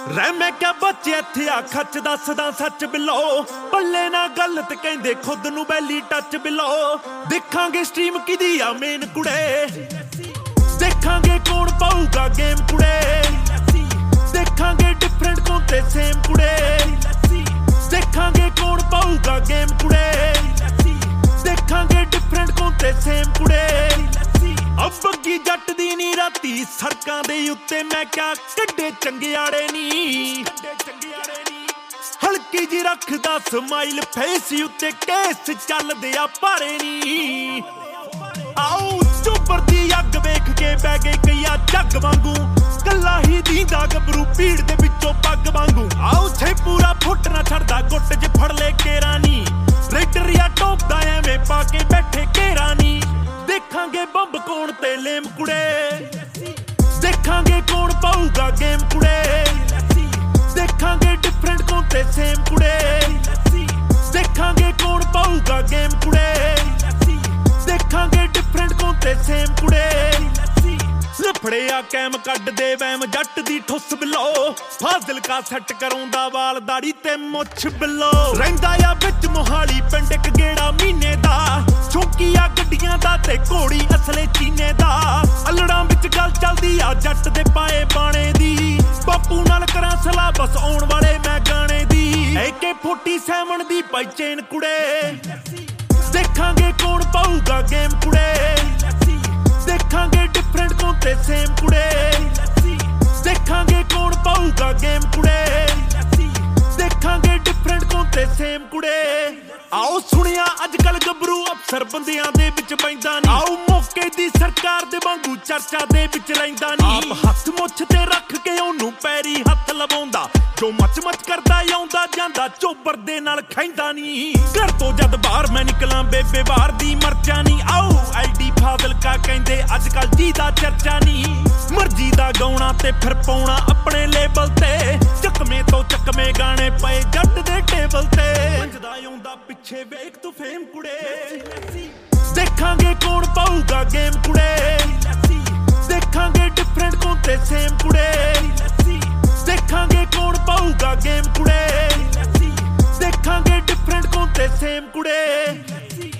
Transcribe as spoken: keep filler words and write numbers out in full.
ਰਹਿ ਮੈਂ ਕਿਆ ਬੱਚੇ ਇੱਥੇ ਆ ਖੱਚ ਦੱਸਦਾ ਸੱਚ ਬਿਲੋ ਪੱਲੇ ਨਾ ਗੱਲ ਤੇ ਕਹਿੰਦੇ ਖੁਦ ਨੂੰ ਬੈਲੀ ਟੱਚ ਬਿਲੋ ਦੇਖਾਂਗੇ ਸਟ੍ਰੀਮ ਕਿਦੀ ਆ ਮੇਨ ਕੁੜੇ ਦੇਖਾਂਗੇ ਕੌਣ ਪਾਊਗਾ ਗੇਮ ਕੁੜੇ ਦੇਖਾਂਗੇ ਡਿਫਰੈਂਟ ਕੋਂ ਤੇ ਸੇਮ ਕੁੜੇ ਦੇਖਾਂਗੇ ਕੌਣ ਪਾਊਗਾ ਗੇਮ ਕੁੜੇ ਦੇਖਾਂਗੇ ਡਿਫਰੈਂਟ ਕੋਂ ਤੇ ਸੇਮ ਕੁੜੇ ਅੱਬਗੀ ਜੱਟ ਦੀ ਨੀ ਰਾਤੀ ਸੜਕਾਂ ਦੇ ਉੱਤੇ ਮੈਂ ਕਿਆ ਕੱਢੇ ਚੰਗਿਆੜੇ ਨੀ ਹਲਕੀ ਜੀ ਰੱਖਦਾ ਸਮਾਈਲ ਫੇਸ ਉੱਤੇ ਕੇਸ ਚੱਲਦੇ ਆ ਭਾਰੇ ਨੀ ਆਓ ਚੁੱਪਰ ਦੀ ਅੱਗ ਵੇਖ ਕੇ ਬਹਿ ਗਏ ਕਈਆ ਜੱਗ ਵਾਂਗੂ ਕੱਲਾ ਹੀ ਦੀਂਦਾ ਗੱਭਰੂ ਭੀੜ ਦੇ ਵਿੱਚੋਂ ਪੱਗ ਵਾਂਗੂ ਆਓ ਛੇ ਪੂਰਾ ਫੁੱਟ ਨਾ ਛੱਡਦਾ ਗੁੱਟ 'ਚ ਫੜ ਲੈ ਕੇਰਾ ਨੀ ਰੇਡਰੀਆ ਟੋਪਦਾ ਐਵੇਂ ਪਾ ਕੇ ਬੈਠੇ ਕੇਰਾ ਨੀ ਦੇਖਾਂਗੇ ਬੰਬ ਕੌਣ ਤੇ ਲੇਮ ਕੁੜੇ ਦੇਖਾਂਗੇ ਕੌਣ ਪਾਊਗਾ ਗੇਮ ਕੁੜੇ ਦੇਖਾਂਗੇ ਡਿਫਰੈਂਟ ਕੋਂ ਤੇ ਸੇਮ ਕੁੜੇ ਦੇਖਾਂਗੇ ਕੌਣ ਪਾਊਗਾ ਗੇਮ ਕੁੜੇ ਦੇਖਾਂਗੇ ਡਿਫਰੈਂਟ ਕੋਂ ਤੇ ਸੇਮ ਕੁੜੇ ਲਫੜਿਆ ਕੈਮ ਕੱਢਦੇ ਵੈਮ ਜੱਟ ਦੀ ਠੁੱਸ ਬਿਲੋ ਫਾਜ਼ਿਲਕਾ ਸੈੱਟ ਕਰਾਉਂਦਾ ਵਾਲ ਦਾੜੀ ਤੇ ਮੁੱਛ ਬਿਲੋ ਰਹਿੰਦਾ ਆ ਵਿੱਚ ਮੋਹਾਲੀ ਪਿੰਡ ਇੱਕ ਗੇੜਾ ਮਹੀਨੇ ਦਾ ਚੌਂਕੀਆ ਗੱਡੀਆਂ ਦਾ ਤੇ ਘੋੜੀ ਅਸਲੇ ਚੀਨੇ ਦਾ ਅਲੜਾਂ ਵਿੱਚ ਗੱਲ ਚੱਲਦੀ ਆ ਜੱਟ ਦੇ ਪਾਏ ਬਾਣੇ ਦੀ ਬਾਪੂ ਨਾਲ ਕਰਾਂ ਸਲਾਹ ਬਸ ਆਉਣ ਵਾਲੇ ਮੈਂ ਗਾਣੇ ਦੀ ਏ ਕੇ ਸੈਵਨਟੀ ਦੀ ਪਾਈ ਚੇਨ ਕੁੜੇ ਦੇਖਾਂਗੇ ਕੌਣ ਪਾਊਗਾ ਗੇਮ ਕੁੜੇ ਦੇਖਾਂਗੇ ਡਿਫਰੈਂਟ ਕੋਂ ਤੇ ਸੇਮ ਕੁੜੇ ਦੇਖਾਂਗੇ ਕੌਣ ਪਾਊਗਾ ਗੇਮ ਕੁੜੇ ਦੇਖਾਂਗੇ ਡਿਫਰੈਂਟ ਕੋਂ ਤੇ ਸੇਮ ਕੁੜੇ ਆਓ ਸੁਣਿਆ ਅੱਜ ਕੱਲ ਗੱਭਰੂ ਅਫਸਰ ਬੰਦਿਆਂ ਦੇ ਵਿੱਚ ਬੈਂਦਾ ਨੀ ਆਓ ਮੌਕੇ ਦੀ ਸਰਕਾਰ ਦੇ ਵਾਂਗੂ ਚਰਚਾ ਦੇ ਵਿੱਚ ਰਹਿੰਦਾ ਨੀ ਆਪ ਹੱਥ ਮੁੱਛ ਤੇ ਰੱਖ ਕੇ ਉਹਨੂੰ ਪੈਰੀ ਹੱਥ ਲਵਾਉਂਦਾ ਜੋ ਮੱਚ ਮੱਚ ਕਰਦਾ ਆਉਂਦਾ ਜਾਂਦਾ ਚੋਬਰ ਦੇ ਨਾਲ ਖੈਂਦਾ ਨੀ ਘਰ ਤੋਂ ਜਦ ਬਾਹਰ ਮੈਂ ਨਿਕਲਾਂ ਬੇਬੇ ਬਾਹਰ ਦੀ ਮਰਚਾ ਨੀ ਆਓ ਐਡੀ ਫਾਜ਼ਿਲਕਾ ਕਹਿੰਦੇ ਅੱਜ ਕੱਲ ਜੀ ਦਾ ਚਰਚਾ ਨੀ ਮਰਜ਼ੀ ਦਾ ਗਾਉਣਾ ਤੇ ਫਿਰ ਪਾਉਣਾ ਆਪਣੇ ਲੇਬਲ ਤੇ ਚੱਕਵੇਂ ਤੋਂ ਚੱਕਵੇਂ ਗਾਣੇ ਪਏ ਜੱਟ ਦੇ ਟੇਬਲ ਤੇ ਵੱਜਦਾ ਆਉਂਦਾ ਪਿੱਛੇ ਵੇਖ ਤੂੰ ਫੇਮ ਕੁੜੇ ਦੇਖਾਂਗੇ ਕੌਣ ਪਾਊਗਾ ਗੇਮ ਕੁੜੇ ਦੇਖਾਂਗੇ ਡਿਫਰੈਂਟ ਕੋਂ ਤੇ ਸੇਮ ਕੁੜੇ ਦੇਖਾਂਗੇ ਕੌਣ ਪਾਊਗਾ ਗੇਮ ਕੁੜੇ ਦੇਖਾਂਗੇ ਡਿਫਰੈਂਟ ਕੋਂ ਤੇ ਸੇਮ ਕੁੜੇ